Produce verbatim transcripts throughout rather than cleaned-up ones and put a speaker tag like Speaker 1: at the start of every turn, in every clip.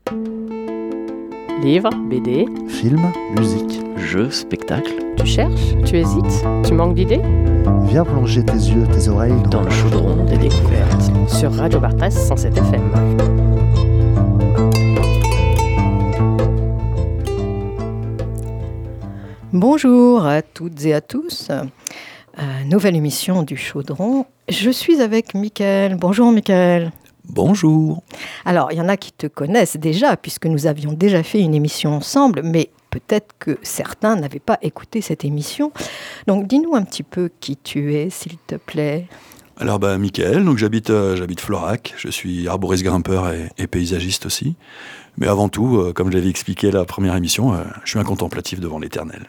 Speaker 1: Livres, B D,
Speaker 2: Films, musique.
Speaker 3: Jeux, spectacles.
Speaker 1: tu cherches, tu hésites, tu manques d'idées?
Speaker 2: Viens plonger tes yeux, tes oreilles
Speaker 3: Dans le chaudron des découvertes.
Speaker 1: Sur Radio Barthès cent sept F M. Bonjour à toutes et à tous. Euh, nouvelle émission du Chaudron. Je suis avec Mickaël. Bonjour Mickaël.
Speaker 3: Bonjour.
Speaker 1: Alors, il y en a qui te connaissent déjà, puisque nous avions déjà fait une émission ensemble, mais peut-être que certains n'avaient pas écouté cette émission. Donc, dis-nous un petit peu qui tu es, s'il te plaît.
Speaker 4: Alors, bah, Mickaël, donc j'habite, euh, j'habite Florac, je suis arboriste grimpeur et, et paysagiste aussi. Mais avant tout, euh, comme je l'avais expliqué à la première émission, euh, je suis un contemplatif devant l'éternel.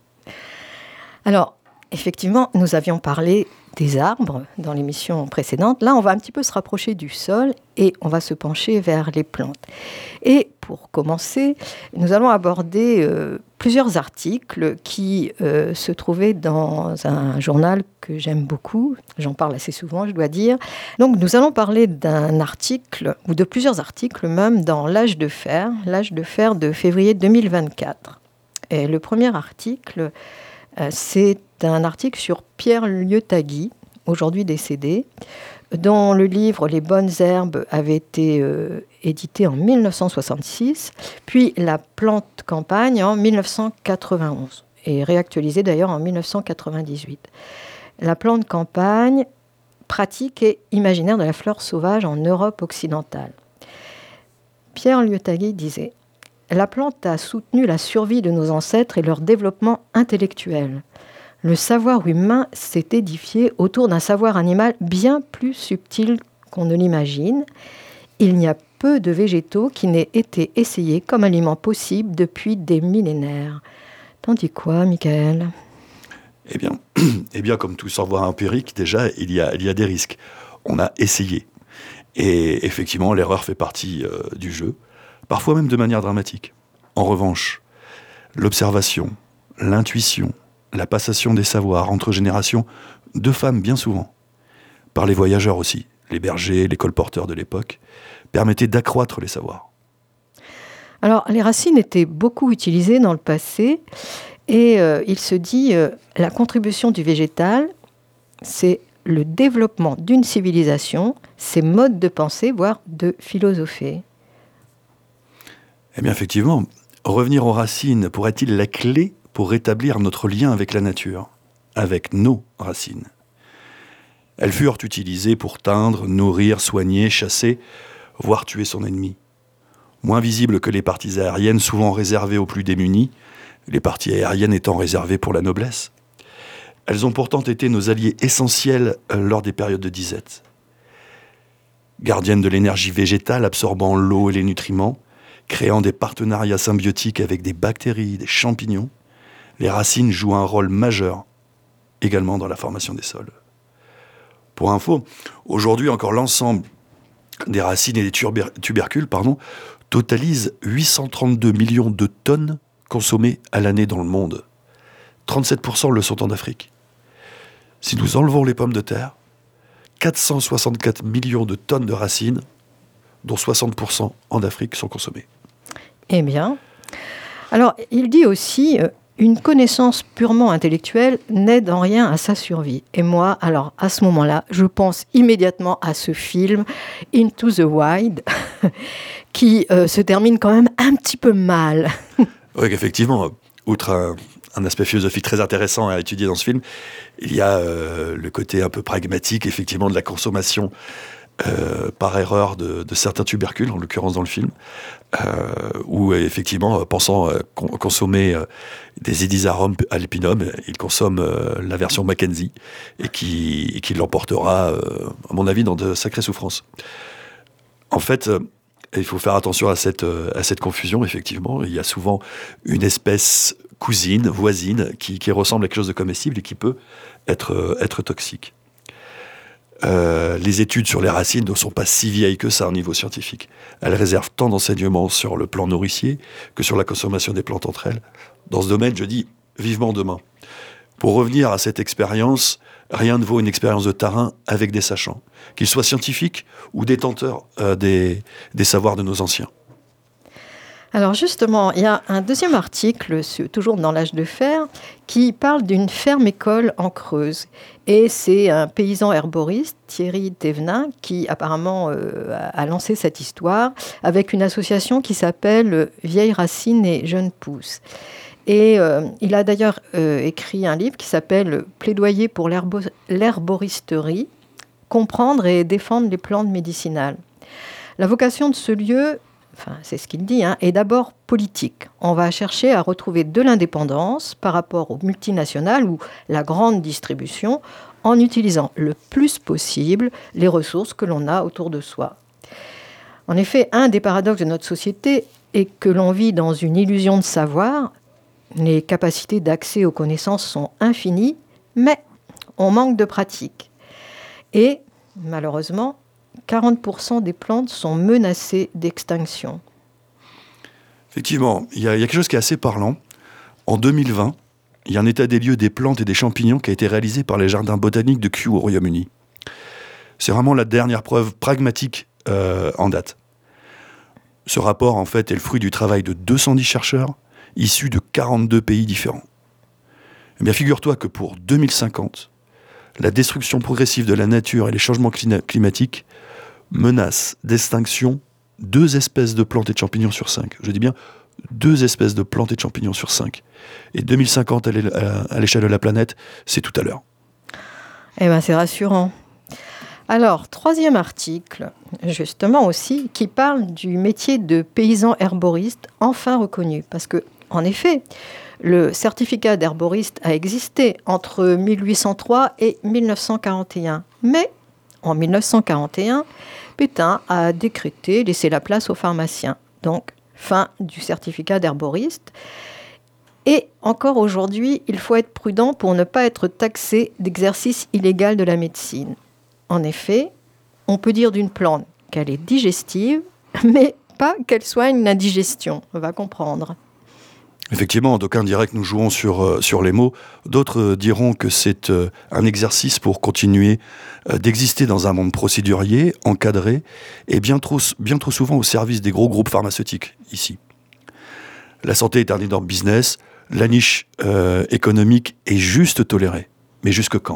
Speaker 1: Alors, effectivement, nous avions parlé des arbres dans l'émission précédente. Là, on va un petit peu se rapprocher du sol et on va se pencher vers les plantes. Et pour commencer, nous allons aborder euh, plusieurs articles qui euh, se trouvaient dans un journal que j'aime beaucoup. J'en parle assez souvent, je dois dire. Donc, nous allons parler d'un article, ou de plusieurs articles même, dans l'Âge de fer, l'Âge de fer de février deux mille vingt-quatre. Et le premier article, euh, c'est un article sur Pierre Lieutenegui, aujourd'hui décédé, dont le livre « Les bonnes herbes » avait été euh, édité en dix-neuf cent soixante-six, puis « La plante campagne » en dix-neuf cent quatre-vingt-onze, et réactualisé d'ailleurs en dix-neuf cent quatre-vingt-dix-huit. La plante campagne, pratique et imaginaire de la fleur sauvage en Europe occidentale. Pierre Lieutenegui disait « La plante a soutenu la survie de nos ancêtres et leur développement intellectuel. Le savoir humain s'est édifié autour d'un savoir animal bien plus subtil qu'on ne l'imagine. Il n'y a peu de végétaux qui n'aient été essayés comme aliments possibles depuis des millénaires. » T'en dis quoi, Mickaël ?
Speaker 4: Eh bien, eh bien, comme tout savoir empirique, déjà, il y a, il y a des risques. On a essayé. Et effectivement, l'erreur fait partie euh, du jeu, parfois même de manière dramatique. En revanche, l'observation, l'intuition, la passation des savoirs entre générations, de femmes bien souvent, par les voyageurs aussi, les bergers, les colporteurs de l'époque, permettaient d'accroître les savoirs.
Speaker 1: Alors, les racines étaient beaucoup utilisées dans le passé, et euh, il se dit euh, la contribution du végétal, c'est le développement d'une civilisation, ses modes de pensée, voire de philosopher.
Speaker 4: Eh bien, effectivement, revenir aux racines pourrait-il la clé pour rétablir notre lien avec la nature, avec nos racines. Elles furent utilisées pour teindre, nourrir, soigner, chasser, voire tuer son ennemi. Moins visibles que les parties aériennes, souvent réservées aux plus démunis, les parties aériennes étant réservées pour la noblesse. Elles ont pourtant été nos alliés essentiels lors des périodes de disette. Gardiennes de l'énergie végétale, absorbant l'eau et les nutriments, créant des partenariats symbiotiques avec des bactéries, des champignons, les racines jouent un rôle majeur également dans la formation des sols. Pour info, aujourd'hui encore l'ensemble des racines et des tuber- tubercules pardon, totalise huit cent trente-deux millions de tonnes consommées à l'année dans le monde. trente-sept pour cent le sont en Afrique. Si nous enlevons les pommes de terre, quatre cent soixante-quatre millions de tonnes de racines, dont soixante pour cent en Afrique, sont consommées.
Speaker 1: Eh bien, alors il dit aussi... Euh, Une connaissance purement intellectuelle n'aide en rien à sa survie. Et moi, alors, à ce moment-là, je pense immédiatement à ce film, Into the Wild, qui euh, se termine quand même un petit peu mal.
Speaker 4: Oui, effectivement, outre un, un aspect philosophique très intéressant à étudier dans ce film, il y a euh, le côté un peu pragmatique, effectivement, de la consommation Euh, par erreur de, de certains tubercules, en l'occurrence dans le film, euh, où effectivement, pensant euh, con- consommer euh, des Edizarum alpinum, il consomme euh, la version Mackenzie, et qui, et qui l'emportera, euh, à mon avis, dans de sacrées souffrances. En fait, euh, il faut faire attention à cette, euh, à cette confusion, effectivement. Il y a souvent une espèce cousine, voisine, qui, qui ressemble à quelque chose de comestible et qui peut être, euh, être toxique. Euh, les études sur les racines ne sont pas si vieilles que ça au niveau scientifique. Elles réservent tant d'enseignements sur le plan nourricier que sur la consommation des plantes entre elles. Dans ce domaine, je dis vivement demain. Pour revenir à cette expérience, rien ne vaut une expérience de terrain avec des sachants, qu'ils soient scientifiques ou détenteurs euh, des, des savoirs de nos anciens.
Speaker 1: Alors justement, il y a un deuxième article, toujours dans l'âge de fer, qui parle d'une ferme-école en Creuse. Et c'est un paysan herboriste, Thierry Thévenin, qui apparemment euh, a lancé cette histoire avec une association qui s'appelle Vieilles Racines et Jeunes Pousses. Et euh, il a d'ailleurs euh, écrit un livre qui s'appelle « Plaidoyer pour l'herbo- l'herboristerie, comprendre et défendre les plantes médicinales ». La vocation de ce lieu, enfin, c'est ce qu'il dit, hein, est d'abord politique. On va chercher à retrouver de l'indépendance par rapport aux multinationales ou la grande distribution en utilisant le plus possible les ressources que l'on a autour de soi. En effet, un des paradoxes de notre société est que l'on vit dans une illusion de savoir. Les capacités d'accès aux connaissances sont infinies, mais on manque de pratique. Et, malheureusement, quarante pour cent des plantes sont menacées d'extinction.
Speaker 4: Effectivement, il y, a, il y a quelque chose qui est assez parlant. En deux mille vingt, il y a un état des lieux des plantes et des champignons qui a été réalisé par les jardins botaniques de Kew au Royaume-Uni. C'est vraiment la dernière preuve pragmatique euh, en date. Ce rapport, en fait, est le fruit du travail de deux cent dix chercheurs issus de quarante-deux pays différents. Eh bien, figure-toi que pour deux mille cinquante, la destruction progressive de la nature et les changements clina- climatiques menacent d'extinction deux espèces de plantes et de champignons sur cinq. Je dis bien deux espèces de plantes et de champignons sur cinq. Et deux mille cinquante, à l'échelle de la planète, c'est tout à l'heure.
Speaker 1: Eh bien, c'est rassurant. Alors, troisième article, justement aussi, qui parle du métier de paysan herboriste enfin reconnu. Parce que, en effet, le certificat d'herboriste a existé entre mille huit cent trois et mille neuf cent quarante et un. Mais, en mille neuf cent quarante et un, Pétain a décrété laisser la place aux pharmaciens. Donc, fin du certificat d'herboriste. Et encore aujourd'hui, il faut être prudent pour ne pas être taxé d'exercice illégal de la médecine. En effet, on peut dire d'une plante qu'elle est digestive, mais pas qu'elle soit une indigestion. On va comprendre.
Speaker 4: Effectivement, d'aucuns diraient que nous jouons sur, euh, sur les mots. D'autres euh, diront que c'est euh, un exercice pour continuer euh, d'exister dans un monde procédurier, encadré, et bien trop, bien trop souvent au service des gros groupes pharmaceutiques, ici. La santé est un énorme business. La niche euh, économique est juste tolérée. Mais jusque quand ?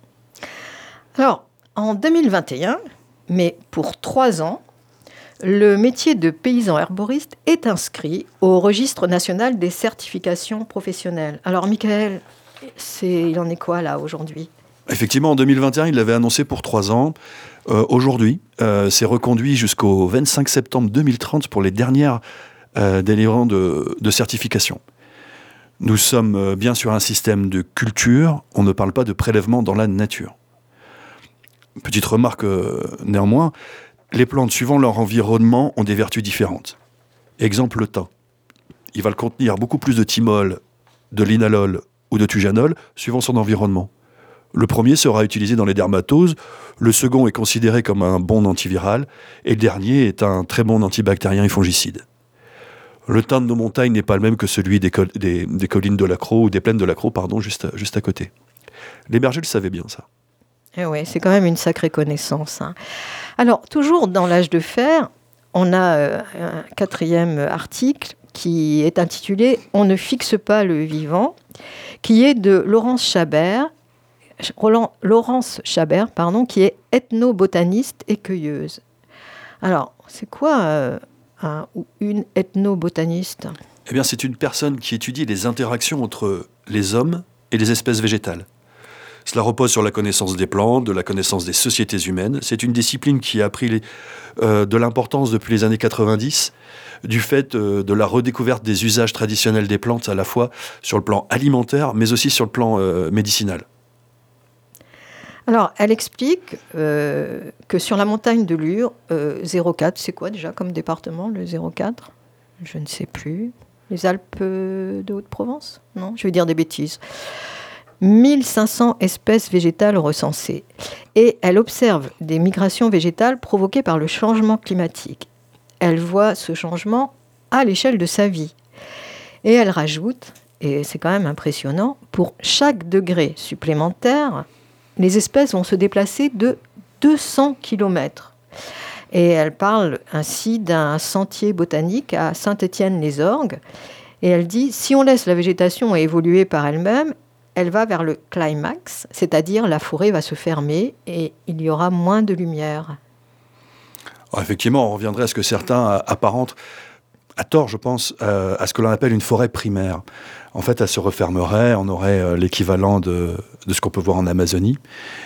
Speaker 1: Alors, en deux mille vingt et un, mais pour trois ans, le métier de paysan herboriste est inscrit au registre national des certifications professionnelles. Alors, Michael, c'est, il en est quoi là aujourd'hui ?
Speaker 4: Effectivement, en deux mille vingt et un, il l'avait annoncé pour trois ans. Euh, aujourd'hui, euh, c'est reconduit jusqu'au vingt-cinq septembre deux mille trente pour les dernières euh, délivrants de, de certification. Nous sommes euh, bien sur un système de culture, on ne parle pas de prélèvement dans la nature. Petite remarque euh, néanmoins, les plantes, suivant leur environnement, ont des vertus différentes. Exemple, le thym. Il va le contenir beaucoup plus de thymol, de linalol ou de tujanol, suivant son environnement. Le premier sera utilisé dans les dermatoses, le second est considéré comme un bon antiviral, et le dernier est un très bon antibactérien et fongicide. Le thym de nos montagnes n'est pas le même que celui des, col- des, des collines de l'Accro, ou des plaines de l'Accro, pardon, juste, juste à côté. Les bergers le savaient bien, ça.
Speaker 1: Eh oui, c'est quand même une sacrée connaissance. Hein. Alors, toujours dans l'âge de fer, on a euh, un quatrième article qui est intitulé « On ne fixe pas le vivant », qui est de Laurence Chabert, Roland, Laurence Chabert, pardon, qui est ethnobotaniste et cueilleuse. Alors, c'est quoi euh, un ou une ethnobotaniste ?
Speaker 4: Eh bien, c'est une personne qui étudie les interactions entre les hommes et les espèces végétales. Cela repose sur la connaissance des plantes, de la connaissance des sociétés humaines. C'est une discipline qui a pris les, euh, de l'importance depuis les années quatre-vingt-dix, du fait euh, de la redécouverte des usages traditionnels des plantes, à la fois sur le plan alimentaire, mais aussi sur le plan euh, médicinal.
Speaker 1: Alors, elle explique euh, que sur la montagne de Lure, euh, zéro quatre, c'est quoi déjà comme département, le zéro quatre ? Je ne sais plus. Les Alpes de Haute-Provence ? Non, je vais dire des bêtises. mille cinq cents espèces végétales recensées. Et elle observe des migrations végétales provoquées par le changement climatique. Elle voit ce changement à l'échelle de sa vie. Et elle rajoute, et c'est quand même impressionnant, pour chaque degré supplémentaire, les espèces vont se déplacer de deux cents kilomètres. Et elle parle ainsi d'un sentier botanique à Saint-Étienne-les-Orgues. Et elle dit, si on laisse la végétation évoluer par elle-même, elle va vers le climax, c'est-à-dire la forêt va se fermer et il y aura moins de lumière.
Speaker 4: Alors effectivement, on reviendrait à ce que certains apparentent, à tort je pense, euh, à ce que l'on appelle une forêt primaire. En fait, elle se refermerait, on aurait euh, l'équivalent de, de ce qu'on peut voir en Amazonie.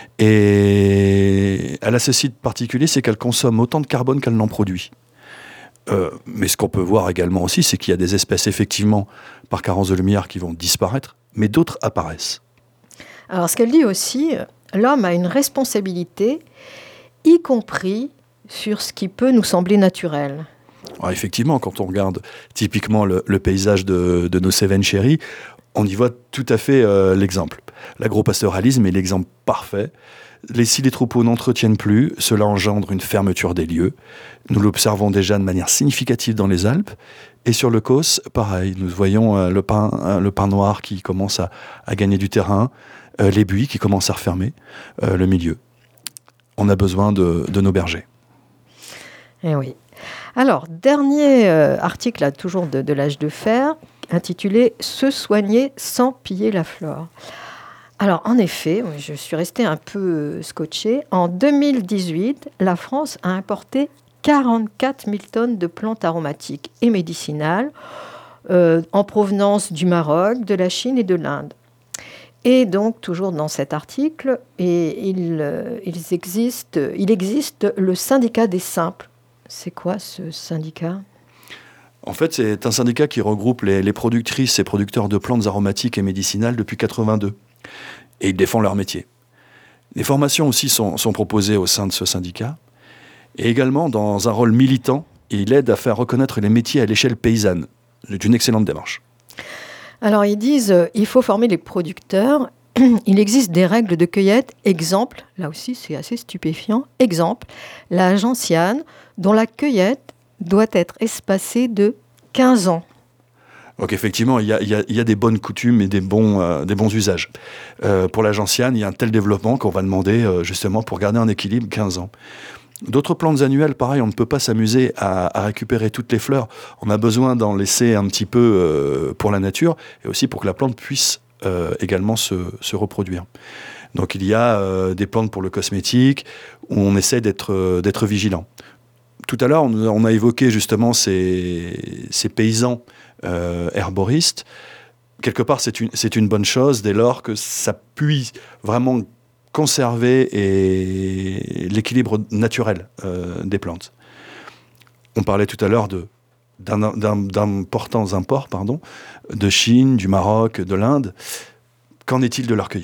Speaker 4: Et elle a ceci de particulier, c'est qu'elle consomme autant de carbone qu'elle n'en produit. Euh, mais ce qu'on peut voir également aussi, c'est qu'il y a des espèces effectivement par carence de lumière qui vont disparaître, mais d'autres apparaissent.
Speaker 1: Alors ce qu'elle dit aussi, l'homme a une responsabilité, y compris sur ce qui peut nous sembler naturel.
Speaker 4: Alors effectivement, quand on regarde typiquement le, le paysage de, de nos Cévennes chéries, on y voit tout à fait euh, l'exemple. L'agropastoralisme est l'exemple parfait. Les, si les troupeaux n'entretiennent plus, cela engendre une fermeture des lieux. Nous l'observons déjà de manière significative dans les Alpes. Et sur le Causse, pareil, nous voyons euh, le, pin, euh, le pin noir qui commence à, à gagner du terrain, euh, les buis qui commencent à refermer euh, le milieu. On a besoin de, de nos bergers.
Speaker 1: Eh oui. Alors, dernier euh, article, là, toujours de, de l'âge de fer, intitulé « Se soigner sans piller la flore ». Alors, en effet, je suis restée un peu scotchée. En deux mille dix-huit, la France a importé quarante-quatre mille tonnes de plantes aromatiques et médicinales euh, en provenance du Maroc, de la Chine et de l'Inde. Et donc, toujours dans cet article, et il, euh, ils existe, il existe le syndicat des simples. C'est quoi ce syndicat ?
Speaker 4: En fait, c'est un syndicat qui regroupe les, les productrices et producteurs de plantes aromatiques et médicinales depuis quatre-vingt-deux. Et ils défendent leur métier. Des formations aussi sont, sont proposées au sein de ce syndicat. Et également, dans un rôle militant, il aide à faire reconnaître les métiers à l'échelle paysanne. C'est une excellente démarche.
Speaker 1: Alors, ils disent euh, il faut former les producteurs. Il existe des règles de cueillette. Exemple, là aussi, c'est assez stupéfiant. Exemple, la gentiane, dont la cueillette doit être espacée de quinze ans.
Speaker 4: Donc effectivement, il y a, il y a, il y a des bonnes coutumes et des bons, euh, des bons usages. Euh, pour la gentiane, il y a un tel développement qu'on va demander euh, justement pour garder un équilibre quinze ans. D'autres plantes annuelles, pareil, on ne peut pas s'amuser à, à récupérer toutes les fleurs. On a besoin d'en laisser un petit peu euh, pour la nature et aussi pour que la plante puisse euh, également se, se reproduire. Donc il y a euh, des plantes pour le cosmétique où on essaie d'être, euh, d'être vigilant. Tout à l'heure, on, on a évoqué justement ces, ces paysans euh, herboristes. Quelque part, c'est une, c'est une bonne chose dès lors que ça puisse vraiment conserver et l'équilibre naturel euh, des plantes. On parlait tout à l'heure de, d'un, d'un, d'importants imports pardon, de Chine, du Maroc, de l'Inde. Qu'en est-il de leur cueillette ?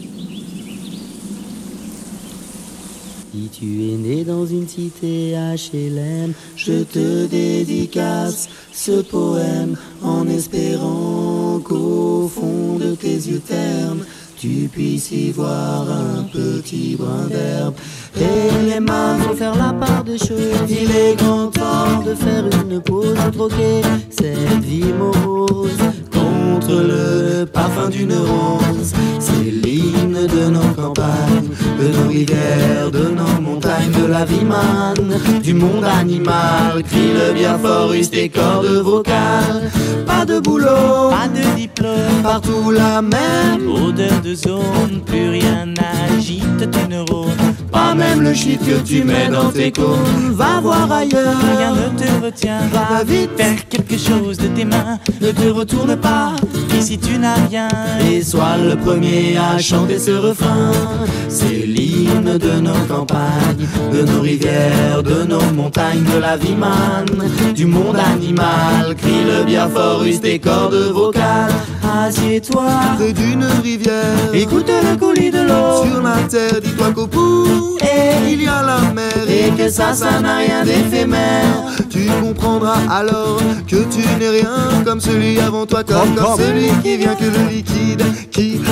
Speaker 5: Si tu es né dans une cité H L M, je te dédicace ce poème en espérant qu'au fond de tes yeux ternes, tu puisses y voir un petit brin d'herbe. Et les mains vont faire la part des choses. Il est grand temps de faire une pause, de troquer cette vie morose contre le parfum d'une rose. C'est l'hymne de nos campagnes, de nos rivières, de nos montagnes, de la vie manne, du monde animal. Crie le bien fort, use tes cordes vocales. Pas de boulot,
Speaker 6: pas de diplôme,
Speaker 5: partout la même
Speaker 6: odeur de zone, plus rien n'agite tes neurones.
Speaker 5: Pas même le shit que tu mets dans tes cônes. Va voir ailleurs,
Speaker 6: rien ne te retient.
Speaker 5: Va vite,
Speaker 6: faire quelque chose de tes mains.
Speaker 5: Ne te retourne pas,
Speaker 6: ici tu n'as rien.
Speaker 5: Et sois le premier à chanter ce refrain. C'est l'hymne de nos campagnes, de nos rivières, de nos montagnes, de la vie manne, du monde animal. Crie le bien fort, use tes cordes vocales.
Speaker 6: Assieds-toi
Speaker 5: près d'une rivière,
Speaker 6: écoute le coulis de l'eau.
Speaker 5: Sur la terre, dis-toi qu'au bout,
Speaker 6: et
Speaker 5: il y a la mer.
Speaker 6: Et que ça, ça n'a rien d'éphémère.
Speaker 5: Tu comprendras alors que tu n'es rien comme celui avant toi, comme, comme celui qui vient que le liquide, qui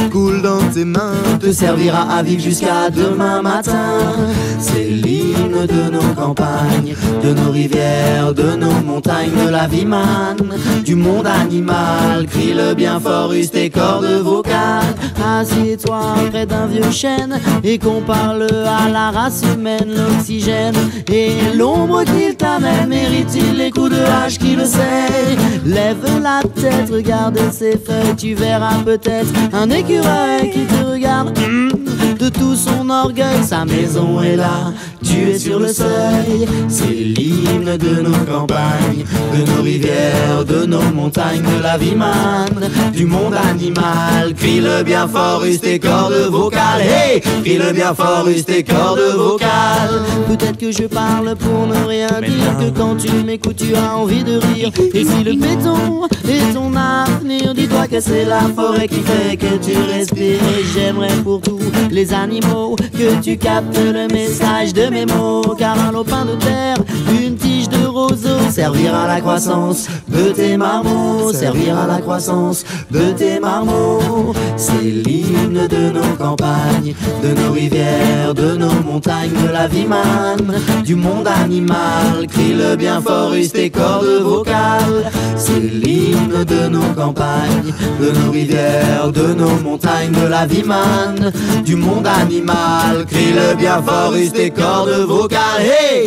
Speaker 5: coule dans tes mains, te servira à vivre jusqu'à demain matin. C'est l'hymne de nos campagnes, de nos rivières, de nos montagnes, de la vie manne, du monde animal. Crie-le bien fort, use tes cordes vocales. Assieds-toi près d'un vieux chêne et compare-le à la race humaine. L'oxygène et l'ombre qu'il t'amène, mérite-t-il les coups de hache qui le sait? Lève la tête, regarde ses feuilles, tu verras peut-être un écureuil qui te regarde. Mmh, de tout son orgueil, sa maison est là, tu es sur le seuil. C'est l'hymne de nos campagnes, de nos rivières, de nos montagnes, de la vie manne, du monde animal. Crie-le bien fort, use tes cordes vocales. Hey, crie-le bien fort, use tes cordes vocales. Peut-être que je parle pour ne rien dire, que quand tu m'écoutes tu as envie de rire. Et si le béton est ton avenir, dis-toi que c'est la forêt qui fait que tu respires. Et j'aimerais pour tous les animaux que tu captes le message de mes mots, car un lopin de terre, une tige de roseau servira à la croissance de tes marmots, servira à la croissance de tes marmots. C'est l'hymne de nos campagnes, de nos rivières, de nos montagnes, de la vie manne, du monde animal. Crie-le bien fort, use tes cordes vocales. C'est l'hymne de nos campagnes, de nos rivières, de nos montagnes, de la vie manne, du monde animal. Crie-le bien fort, use tes cordes vocales. Hey!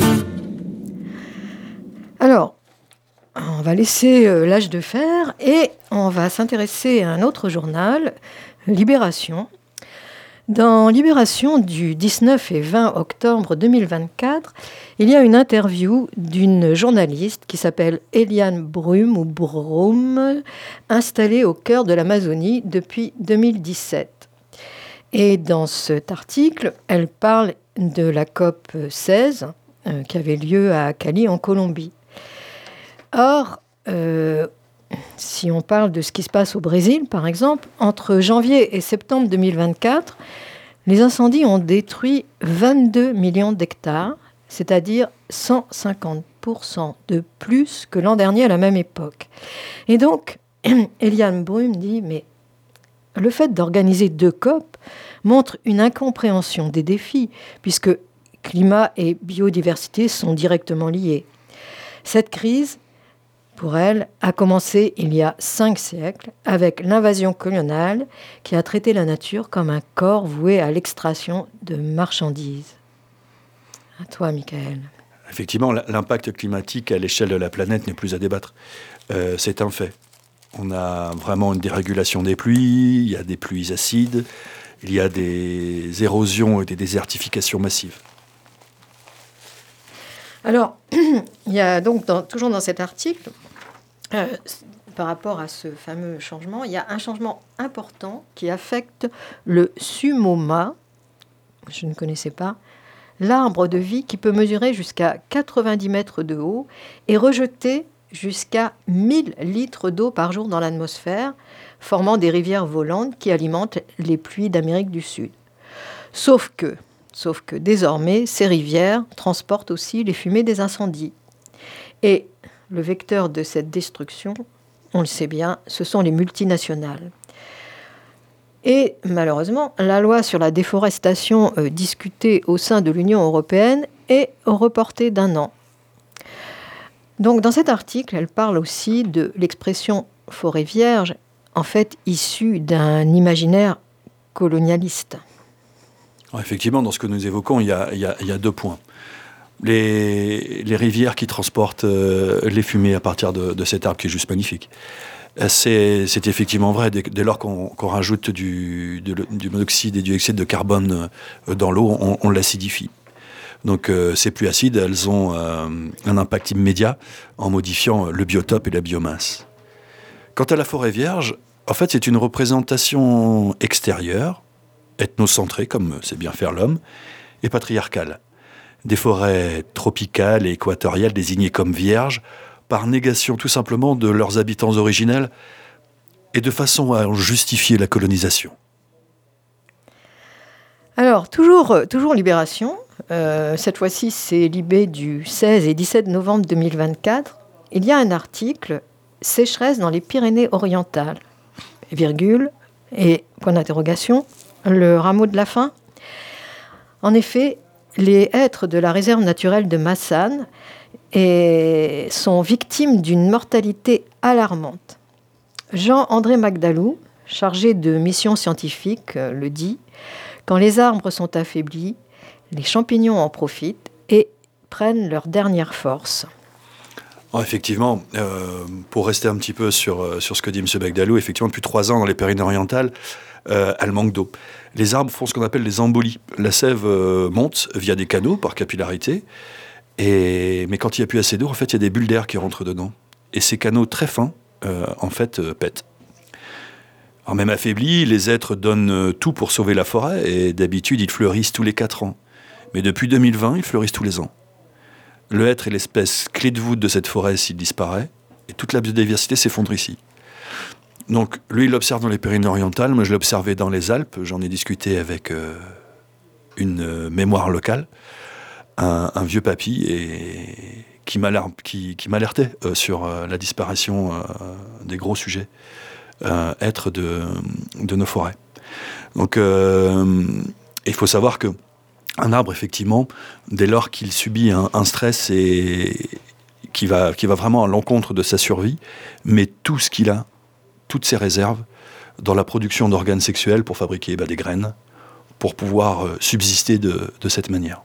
Speaker 1: Alors, on va laisser euh, l'âge de fer et on va s'intéresser à un autre journal, Libération. Dans Libération du dix-neuf et vingt octobre deux mille vingt-quatre, il y a une interview d'une journaliste qui s'appelle Eliane Brum ou Brum, installée au cœur de l'Amazonie depuis deux mille dix-sept. Et dans cet article, elle parle de la COP seize euh, qui avait lieu à Cali en Colombie. Or, euh, si on parle de ce qui se passe au Brésil, par exemple, entre janvier et septembre deux mille vingt-quatre, les incendies ont détruit vingt-deux millions d'hectares, c'est-à-dire cent cinquante pour cent de plus que l'an dernier à la même époque. Et donc, Eliane Brum dit, mais le fait d'organiser deux COP montre une incompréhension des défis, puisque climat et biodiversité sont directement liés. Cette crise, pour elle, a commencé il y a cinq siècles avec l'invasion coloniale qui a traité la nature comme un corps voué à l'extraction de marchandises. À toi, Michael.
Speaker 4: Effectivement, l'impact climatique à l'échelle de la planète n'est plus à débattre. Euh, c'est un fait. On a vraiment une dérégulation des pluies, il y a des pluies acides, il y a des érosions et des désertifications massives.
Speaker 1: Alors, il y a donc, dans, toujours dans cet article, euh, par rapport à ce fameux changement, il y a un changement important qui affecte le sumoma, je ne connaissais pas, l'arbre de vie qui peut mesurer jusqu'à quatre-vingt-dix mètres de haut et rejeter jusqu'à mille litres d'eau par jour dans l'atmosphère, formant des rivières volantes qui alimentent les pluies d'Amérique du Sud. Sauf que, sauf que désormais, ces rivières transportent aussi les fumées des incendies. Et le vecteur de cette destruction, on le sait bien, ce sont les multinationales. Et malheureusement, la loi sur la déforestation euh, discutée au sein de l'Union européenne est reportée d'un an. Donc dans cet article, elle parle aussi de l'expression « forêt vierge », en fait issue d'un imaginaire colonialiste.
Speaker 4: Effectivement, dans ce que nous évoquons, il y a, il y a, il y a deux points. Les, les rivières qui transportent euh, les fumées à partir de, de cet arbre qui est juste magnifique. C'est, c'est effectivement vrai, dès, dès lors qu'on, qu'on rajoute du, de, du monoxyde et du dioxyde de carbone dans l'eau, on, on l'acidifie. Donc euh, ces pluies acides, elles ont euh, un impact immédiat en modifiant le biotope et la biomasse. Quant à la forêt vierge, en fait, c'est une représentation extérieure, ethnocentrée, comme c'est bien faire l'homme, et patriarcale. Des forêts tropicales et équatoriales désignées comme vierges, par négation tout simplement de leurs habitants originels et de façon à justifier la colonisation.
Speaker 1: Alors, toujours, toujours Libération, euh, cette fois-ci c'est Libé du seize et dix-sept novembre deux mille vingt-quatre, il y a un article « Sécheresse dans les Pyrénées orientales », virgule, Et point d'interrogation, le rameau de la faim. En effet, les hêtres de la réserve naturelle de Massane et sont victimes d'une mortalité alarmante. Jean-André Magdalou, chargé de mission scientifique, le dit, quand les arbres sont affaiblis, les champignons en profitent et prennent leur dernière force.
Speaker 4: Oh, effectivement, euh, pour rester un petit peu sur, sur ce que dit M. Magdalou, effectivement, depuis trois ans, dans les Pyrénées-Orientales, euh, elles manquent d'eau. Les arbres font ce qu'on appelle des embolies. La sève euh, monte via des canaux, par capillarité, et, mais quand il n'y a plus assez d'eau, en fait, il y a des bulles d'air qui rentrent dedans. Et ces canaux très fins, euh, en fait, euh, pètent. Alors même affaiblis, les êtres donnent tout pour sauver la forêt, et d'habitude, ils fleurissent tous les quatre ans. Mais depuis deux mille vingt, ils fleurissent tous les ans. Le hêtre est l'espèce clé de voûte de cette forêt s'il disparaît, et toute la biodiversité s'effondre ici. Donc, lui, il l'observe dans les Pyrénées-Orientales, moi je l'ai observé dans les Alpes, j'en ai discuté avec euh, une euh, mémoire locale, un, un vieux papy, et, qui, m'alerte, qui, qui m'alertait euh, sur euh, la disparition euh, des gros sujets, euh, êtres de, de nos forêts. Donc, euh, il faut savoir que un arbre, effectivement, dès lors qu'il subit un, un stress et qui va, qui va vraiment à l'encontre de sa survie, met tout ce qu'il a, toutes ses réserves, dans la production d'organes sexuels pour fabriquer bah, des graines, pour pouvoir euh, subsister de, de cette manière.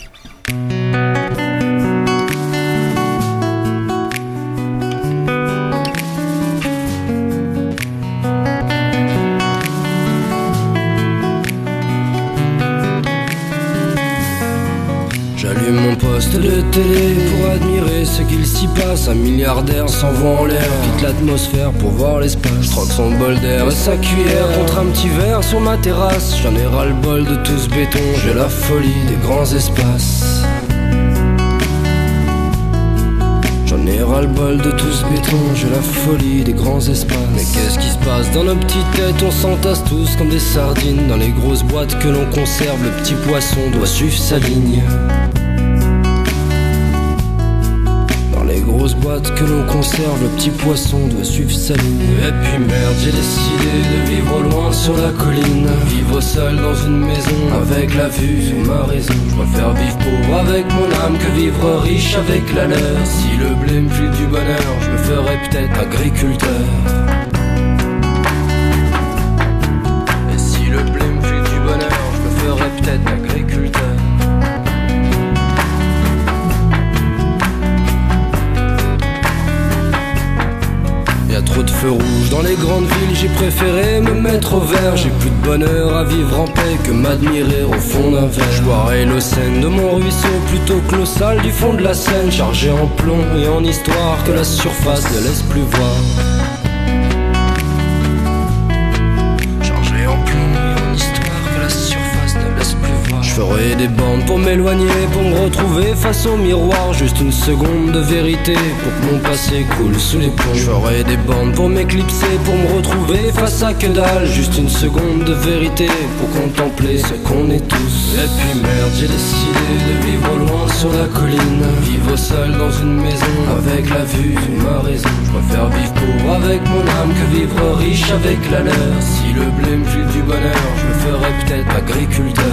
Speaker 7: J'allume mon poste de télé pour admirer ce qu'il s'y passe. Un milliardaire s'envoie en l'air, quitte l'atmosphère pour voir l'espace. Je troque son bol d'air et sa cuillère contre un petit verre sur ma terrasse. J'en ai ras le bol de tout ce béton, j'ai la folie des grands espaces. J'en ai ras le bol de tout ce béton, j'ai la folie des grands espaces. Mais qu'est-ce qui se passe dans nos petites têtes? On s'entasse tous comme des sardines dans les grosses boîtes que l'on conserve. Le petit poisson doit suivre sa ligne. Dans les grosses boîtes que l'on conserve, le petit poisson doit suivre sa ligne. Et puis merde, j'ai décidé de vivre au loin sur la colline. Vivre seul dans une maison avec la vue sur ma raison. Je préfère vivre pauvre avec mon âme que vivre riche avec la leur. Si le blé me file du bonheur, je me ferais peut-être agriculteur. Et si le blé me file du bonheur, je me ferais peut-être agriculteur. Y'a trop de feux rouges dans les grandes villes, j'ai préféré me mettre au vert. J'ai plus de bonheur à vivre en paix que m'admirer au fond d'un verre. Je boirai l'eau saine de mon ruisseau plutôt que l'eau sale du fond de la Seine, chargée en plomb et en histoire que la surface ne laisse plus voir. Chargée en plomb et en histoire que la surface ne laisse plus voir. Je ferai des bandes pour m'éloigner, pour me retrouver face au miroir. Juste une seconde de vérité pour que mon passé coule sous les ponts. Je ferai des bandes pour m'éclipser, pour me retrouver face à que dalle. Juste une seconde de vérité pour contempler ce qu'on est tous. Et puis merde, j'ai décidé de vivre au loin sur la colline. Vivre seul dans une maison avec la vue sur ma raison. Je préfère vivre pauvre avec mon âme que vivre riche avec la leur. Si le blé me file du bonheur, je me ferai peut-être agriculteur.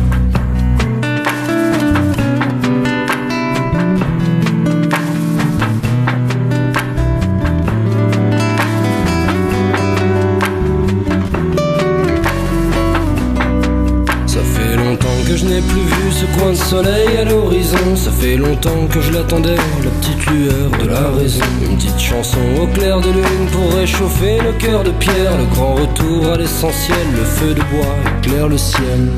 Speaker 7: Je n'ai plus vu ce coin de soleil à l'horizon. Ça fait longtemps que je l'attendais, la petite lueur de la raison. Une petite chanson au clair de lune pour réchauffer le cœur de pierre. Le grand retour à l'essentiel, le feu de bois éclaire le ciel.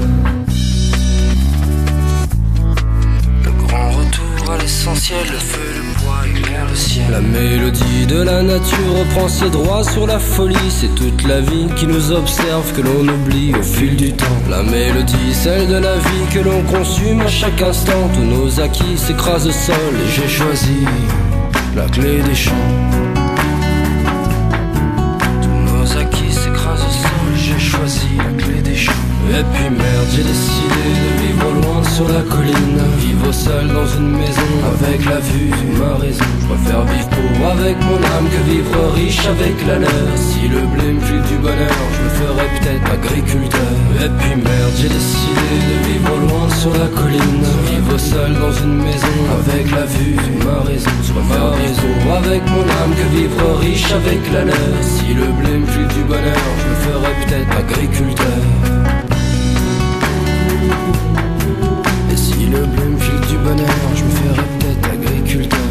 Speaker 7: Le grand retour à l'essentiel, le feu de bois éclaire le ciel. La mélodie de la nature reprend ses droits sur la folie. C'est toute la vie qui nous observe, que l'on oublie au fil du temps. La mélodie, celle de la vie que l'on consume à chaque instant. Tous nos acquis s'écrasent au sol et j'ai choisi la clé des champs. Tous nos acquis s'écrasent au sol et j'ai choisi la clé des champs. Et puis merde, j'ai décidé de vivre au loin sur la colline. Vivre seul dans une maison avec la vue sur ma raison. Je préfère vivre pauvre avec mon âme que que vivre riche avec la leur. Si le blé me file du bonheur, je me ferais peut-être agriculteur. Et puis merde, j'ai décidé de vivre loin sur la colline, vivre seul dans une maison avec la vue de ma raison, soit ma raison avec mon âme. Que vivre riche avec la leur. Si le blé me file du bonheur, je me ferais peut-être agriculteur. Et si le blé me file du bonheur, je me ferais peut-être agriculteur.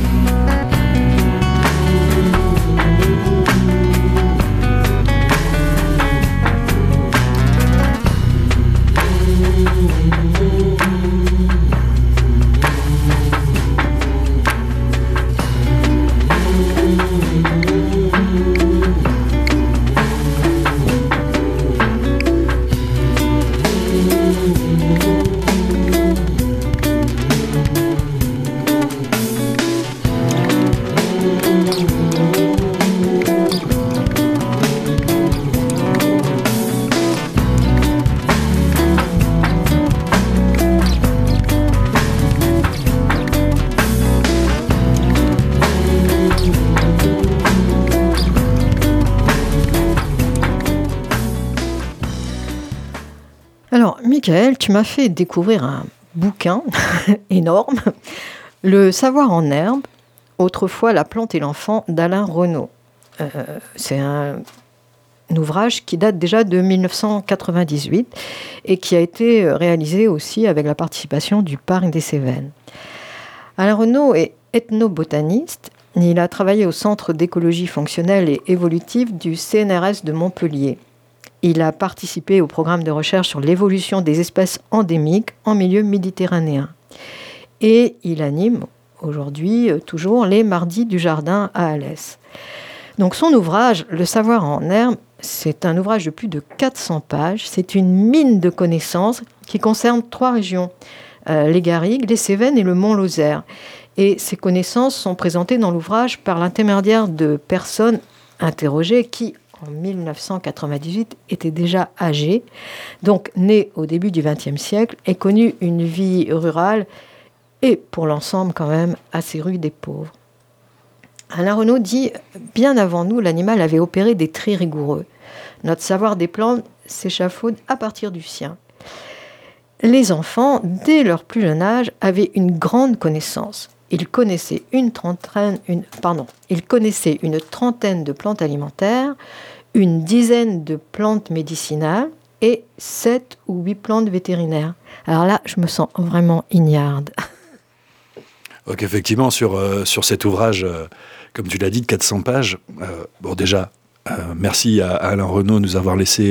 Speaker 1: Michael, tu m'as fait découvrir un bouquin énorme, Le savoir en herbe, autrefois la plante et l'enfant d'Alain Renaud. Euh, c'est un, un ouvrage qui date déjà de dix-neuf cent quatre-vingt-dix-huit et qui a été réalisé aussi avec la participation du Parc des Cévennes. Alain Renaud est ethnobotaniste. Il a travaillé au Centre d'écologie fonctionnelle et évolutive du C N R S de Montpellier. Il a participé au programme de recherche sur l'évolution des espèces endémiques en milieu méditerranéen. Et il anime aujourd'hui euh, toujours les Mardis du Jardin à Alès. Donc son ouvrage, Le savoir en herbe, c'est un ouvrage de plus de quatre cents pages. C'est une mine de connaissances qui concerne trois régions, euh, les Garrigues, les Cévennes et le Mont-Lozère. Et ces connaissances sont présentées dans l'ouvrage par l'intermédiaire de personnes interrogées qui, en dix-neuf cent quatre-vingt-dix-huit, étaient déjà âgées, donc nées au début du vingtième siècle et connues une vie rurale et, pour l'ensemble, quand même, assez rude et pauvre. Alain Renaud dit « Bien avant nous, l'animal avait opéré des tris rigoureux. Notre savoir des plantes s'échafaude à partir du sien. Les enfants, dès leur plus jeune âge, avaient une grande connaissance. Ils connaissaient une trentaine, une, pardon, ils connaissaient une trentaine de plantes alimentaires, une dizaine de plantes médicinales et sept ou huit plantes vétérinaires. » Alors là, je me sens vraiment ignarde.
Speaker 4: Donc effectivement, sur, euh, sur cet ouvrage, euh, comme tu l'as dit, de quatre cents pages, euh, bon déjà, euh, merci à, à Alain Renaud de nous avoir laissé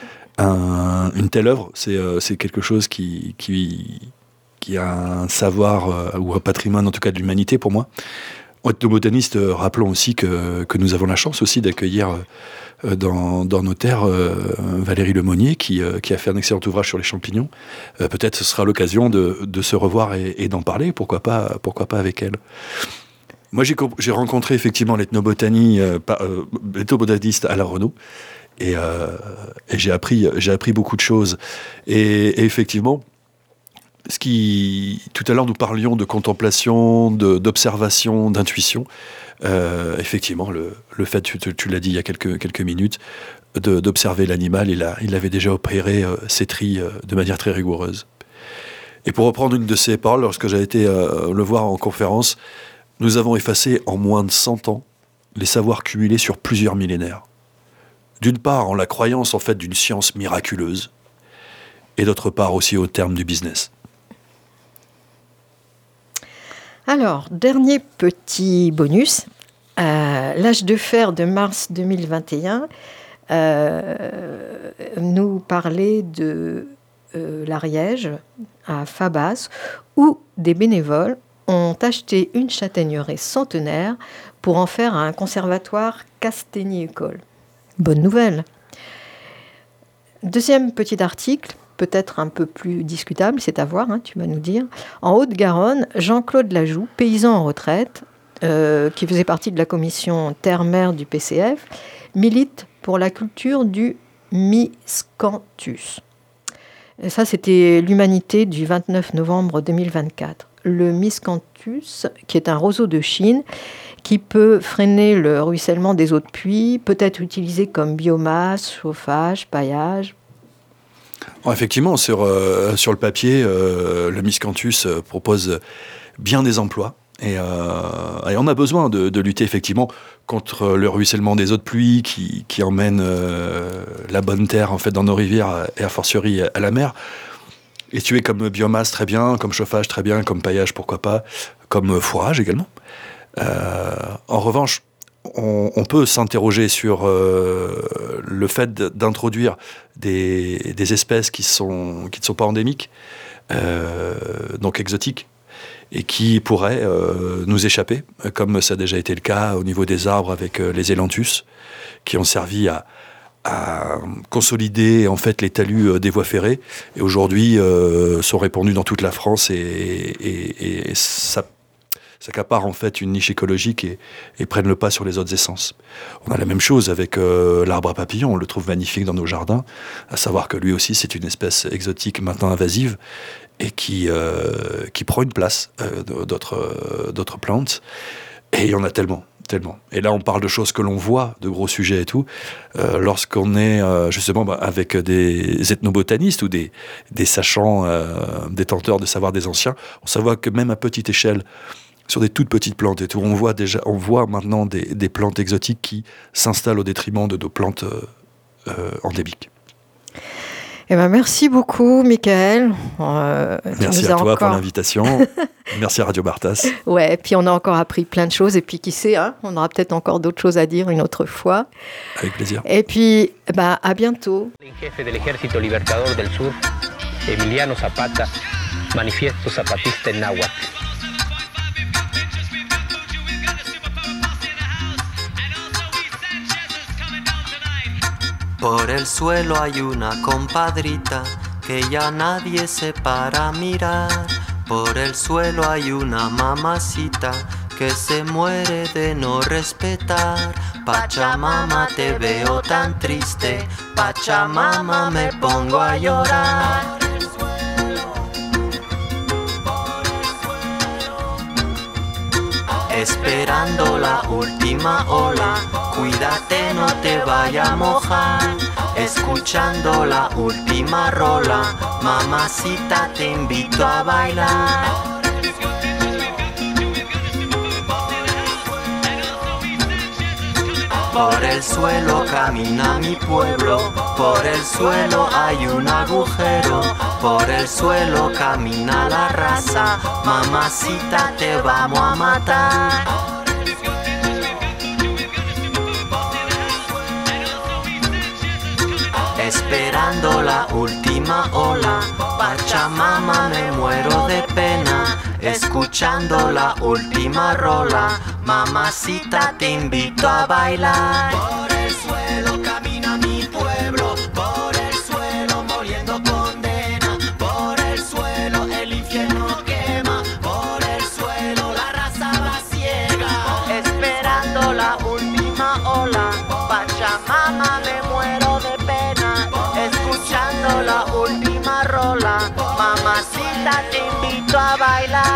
Speaker 4: un, une telle œuvre. C'est, euh, c'est quelque chose qui... qui qui a un savoir euh, ou un patrimoine, en tout cas de l'humanité pour moi. Ethnobotaniste, euh, rappelons aussi que, que nous avons la chance aussi d'accueillir euh, dans, dans nos terres euh, Valérie Lemonnier, qui, euh, qui a fait un excellent ouvrage sur les champignons. Euh, peut-être ce sera l'occasion de, de se revoir et, et d'en parler, pourquoi pas, pourquoi pas avec elle. Moi, j'ai, j'ai rencontré effectivement l'ethnobotanie, euh, euh, l'ethnobotaniste Alain Renaud, et, euh, et j'ai, appris, j'ai appris beaucoup de choses. Et, et effectivement, Ce qui, tout à l'heure, nous parlions de contemplation, de, d'observation, d'intuition. Euh, effectivement, le, le fait, tu, tu l'as dit il y a quelques, quelques minutes, de, d'observer l'animal, il, a, il avait déjà opéré euh, ses tris euh, de manière très rigoureuse. Et pour reprendre une de ses paroles, lorsque j'ai été euh, le voir en conférence, nous avons effacé en moins de cent ans les savoirs cumulés sur plusieurs millénaires. D'une part, en la croyance en fait d'une science miraculeuse, et d'autre part aussi au terme du business.
Speaker 1: Alors, dernier petit bonus, euh, l'âge de fer de mars deux mille vingt et un euh, nous parlait de euh, l'Ariège, à Fabas, où des bénévoles ont acheté une châtaigneraie centenaire pour en faire un conservatoire Castagnier-École. Bonne nouvelle. Deuxième petit article, peut-être un peu plus discutable, c'est à voir, hein, tu vas nous dire. En Haute-Garonne, Jean-Claude Lajoux, paysan en retraite, euh, qui faisait partie de la commission terre-mer du P C F, milite pour la culture du miscanthus. Et ça, c'était l'Humanité du vingt-neuf novembre deux mille vingt-quatre. le miscanthus, qui est un roseau de Chine, qui peut freiner le ruissellement des eaux de pluie, peut être utilisé comme biomasse, chauffage, paillage.
Speaker 4: Alors effectivement, sur, euh, sur le papier, euh, le miscanthus euh, propose bien des emplois. Et, euh, et on a besoin de, de lutter effectivement contre le ruissellement des eaux de pluie qui, qui emmène euh, la bonne terre en fait, dans nos rivières et a fortiori à la mer. Et tuer comme biomasse très bien, comme chauffage très bien, comme paillage pourquoi pas, comme fourrage également. Euh, en revanche, on, on peut s'interroger sur euh, le fait d'introduire des, des espèces qui, sont, qui ne sont pas endémiques, euh, donc exotiques, et qui pourraient euh, nous échapper, comme ça a déjà été le cas au niveau des arbres avec euh, les ailanthus, qui ont servi à, à consolider en fait les talus euh, des voies ferrées, et aujourd'hui euh, sont répandus dans toute la France, et, et, et ça s'accaparent en fait une niche écologique et, et prennent le pas sur les autres essences. On a la même chose avec euh, l'arbre à papillons, on le trouve magnifique dans nos jardins, à savoir que lui aussi c'est une espèce exotique maintenant invasive, et qui, euh, qui prend une place euh, d'autres, euh, d'autres plantes. Et il y en a tellement, tellement. Et là, on parle de choses que l'on voit, de gros sujets et tout. Euh, lorsqu'on est euh, justement bah, avec des ethnobotanistes ou des, des sachants euh, détenteurs de savoir des anciens, on s'avoit que même à petite échelle, sur des toutes petites plantes et tout, on voit, déjà, on voit maintenant des, des plantes exotiques qui s'installent au détriment de nos plantes euh, euh, endémiques.
Speaker 1: Eh ben, merci beaucoup, Michael. Euh,
Speaker 4: merci à toi encore... pour l'invitation. Merci à Radio Bartas.
Speaker 1: Ouais, puis on a encore appris plein de choses. Et puis, qui sait, hein, on aura peut-être encore d'autres choses à dire une autre fois.
Speaker 4: Avec plaisir.
Speaker 1: Et puis, ben, à bientôt.
Speaker 8: El jefe del Ejército Libertador del Sur, Emiliano Zapata, Manifiesto Zapatista en náhuatl.
Speaker 5: Por el suelo hay una compadrita que ya nadie se para a mirar. Por el suelo hay una mamacita que se muere de no respetar. Pachamama, te veo tan triste, Pachamama, me pongo a llorar. Esperando la última ola, cuídate no te vaya a mojar. Escuchando la última rola, mamacita te invito a bailar. Por el suelo camina mi pueblo, por el suelo hay un agujero, por el suelo camina la raza, mamacita te vamos a matar. Esperando la última ola, Pachamama, me muero de pena. Escuchando la última rola, mamacita te invito a bailar. Por el suelo camina mi pueblo, por el suelo muriendo condena. Por el suelo el infierno quema, por el suelo la raza va ciega. Esperando la última ola, Pachamama, me muero de pena. Escuchando la última rola, mamacita te invito a bailar.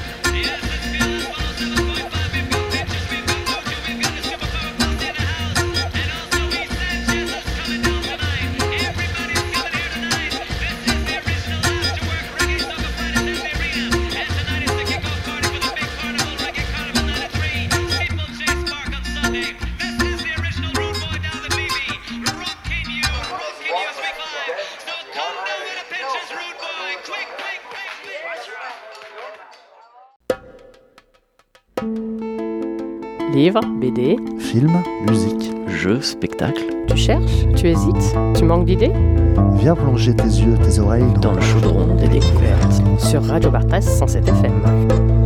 Speaker 3: Livres, B D,
Speaker 2: films, musique.
Speaker 3: jeux, spectacles.
Speaker 9: Tu cherches, tu hésites, tu manques d'idées?
Speaker 2: Viens plonger tes yeux, tes oreilles
Speaker 3: dans le chaudron des découvertes.
Speaker 9: Sur Radio Bartas cent sept F M.